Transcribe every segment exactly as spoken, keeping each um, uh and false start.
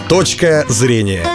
Точка зрения.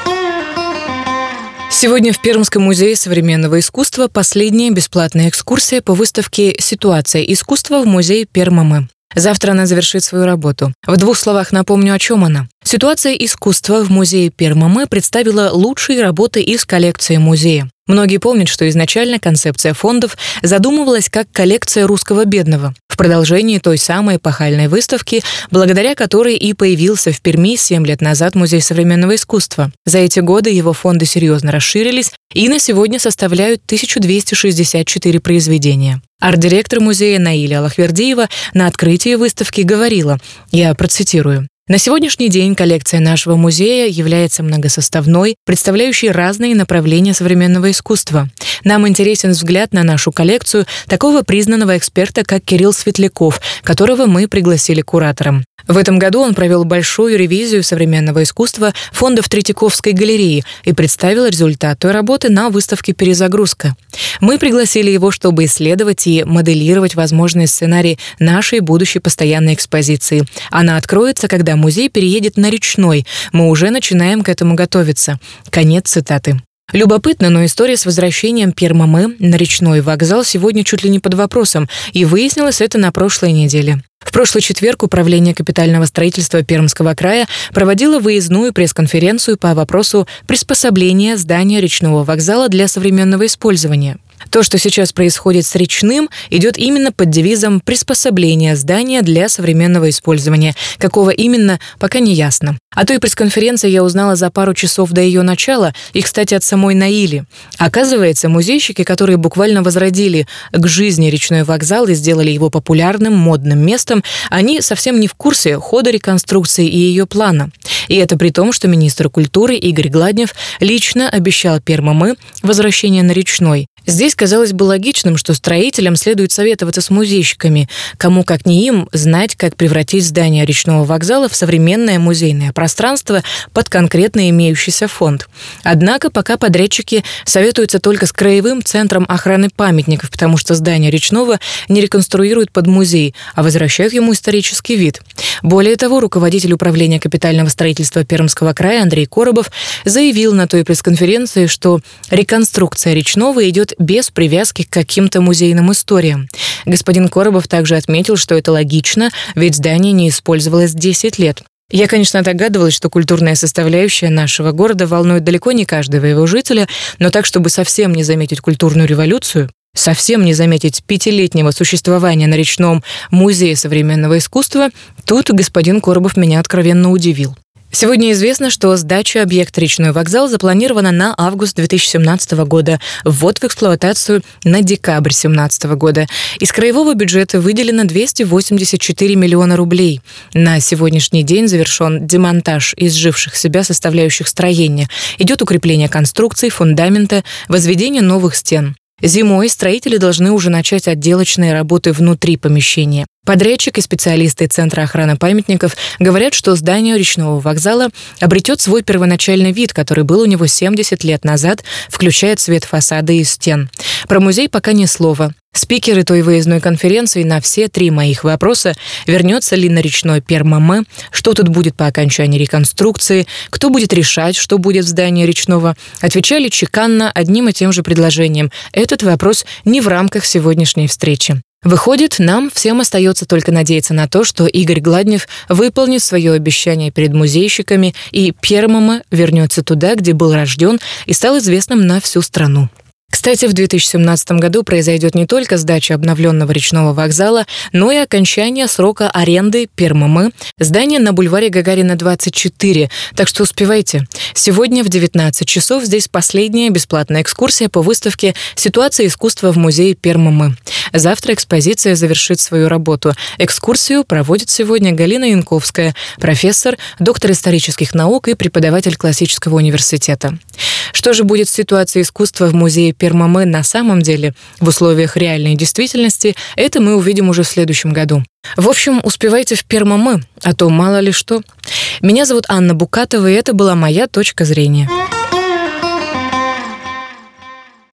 Сегодня в Пермском музее современного искусства последняя бесплатная экскурсия по выставке «Ситуация искусства» в музее Пермамы. Завтра она завершит свою работу. В двух словах напомню, о чем она. «Ситуация искусства» в музее Пермамы представила лучшие работы из коллекции музея. Многие помнят, что изначально концепция фондов задумывалась как коллекция русского бедного, в продолжении той самой эпохальной выставки, благодаря которой и появился в Перми семь лет назад Музей современного искусства. За эти годы его фонды серьезно расширились и на сегодня составляют тысячу двести шестьдесят четыре произведения. Арт-директор музея Наиля Аллахвердиева на открытии выставки говорила, я процитирую: «На сегодняшний день коллекция нашего музея является многосоставной, представляющей разные направления современного искусства. Нам интересен взгляд на нашу коллекцию такого признанного эксперта, как Кирилл Светляков, которого мы пригласили куратором. В этом году он провел большую ревизию современного искусства фондов Третьяковской галереи и представил результат той работы на выставке «Перезагрузка». Мы пригласили его, чтобы исследовать и моделировать возможные сценарии нашей будущей постоянной экспозиции. Она откроется, когда музей переедет на Речной. Мы уже начинаем к этому готовиться». Конец цитаты. Любопытно, но история с возвращением Пермамы на Речной вокзал сегодня чуть ли не под вопросом, и выяснилось это на прошлой неделе. В прошлый четверг Управление капитального строительства Пермского края проводило выездную пресс-конференцию по вопросу приспособления здания Речного вокзала для современного использования. То, что сейчас происходит с Речным, идет именно под девизом «приспособление здания для современного использования». Какого именно, пока не ясно. О той пресс-конференции я узнала за пару часов до ее начала, и, кстати, от самой Наили. Оказывается, музейщики, которые буквально возродили к жизни Речной вокзал и сделали его популярным, модным местом, они совсем не в курсе хода реконструкции и ее плана. И это при том, что министр культуры Игорь Гладнев лично обещал Пермамы возвращение на Речной. Здесь казалось бы логичным, что строителям следует советоваться с музейщиками, кому как не им знать, как превратить здание Речного вокзала в современное музейное пространство под конкретно имеющийся фонд. Однако пока подрядчики советуются только с Краевым центром охраны памятников, потому что здание Речного не реконструируют под музей, а возвращают ему исторический вид. Более того, руководитель Управления капитального строительства Пермского края Андрей Коробов заявил на той пресс-конференции, что реконструкция Речного идет без привязки к каким-то музейным историям. Господин Коробов также отметил, что это логично, ведь здание не использовалось десять лет. Я, конечно, догадывалась, что культурная составляющая нашего города волнует далеко не каждого его жителя, но так, чтобы совсем не заметить культурную революцию, совсем не заметить пятилетнего существования на Речном музее современного искусства, тут господин Коробов меня откровенно удивил. Сегодня известно, что сдача объекта Речной вокзал запланирована на август две тысячи семнадцатого года, ввод в эксплуатацию на декабрь две тысячи семнадцатого года. Из краевого бюджета выделено двести восемьдесят четыре миллиона рублей. На сегодняшний день завершен демонтаж изживших себя составляющих строения. Идет укрепление конструкций, фундамента, возведение новых стен. Зимой строители должны уже начать отделочные работы внутри помещения. Подрядчик и специалисты Центра охраны памятников говорят, что здание Речного вокзала обретет свой первоначальный вид, который был у него семьдесят лет назад, включая цвет фасада и стен. Про музей пока ни слова. Спикеры той выездной конференции на все три моих вопроса: вернется ли на Речной Пермамы, что тут будет по окончании реконструкции, кто будет решать, что будет в здании Речного, отвечали чеканно одним и тем же предложением. Этот вопрос не в рамках сегодняшней встречи. Выходит, нам всем остается только надеяться на то, что Игорь Гладнев выполнит свое обещание перед музейщиками, и Пермама вернется туда, где был рожден и стал известным на всю страну. Кстати, в две тысячи семнадцатом году произойдет не только сдача обновленного Речного вокзала, но и окончание срока аренды Пермамы, здания на бульваре Гагарина, двадцать четыре. Так что успевайте. Сегодня в девятнадцать часов здесь последняя бесплатная экскурсия по выставке «Ситуация искусства» в музее Пермамы. Завтра экспозиция завершит свою работу. Экскурсию проводит сегодня Галина Янковская, профессор, доктор исторических наук и преподаватель классического университета. Что же будет с ситуацией искусства в музее Пермамы на самом деле, в условиях реальной действительности, это мы увидим уже в следующем году. В общем, успевайте в Пермамы, а то мало ли что. Меня зовут Анна Букатова, и это была моя точка зрения.